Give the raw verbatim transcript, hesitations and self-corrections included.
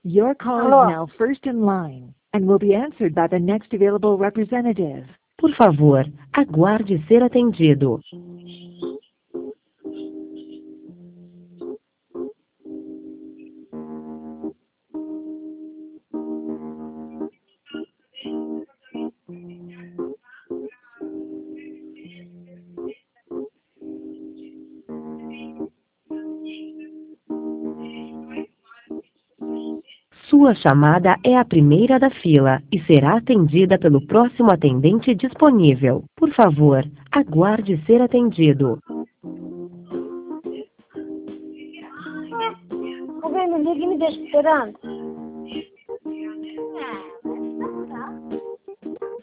Your call Alô? is now first in line and will be answered by the next available representative. Por favor, aguarde ser atendido. Sua chamada é a primeira da fila e será atendida pelo próximo atendente disponível. Por favor, aguarde ser atendido. Alguém me liga e me deixa esperando.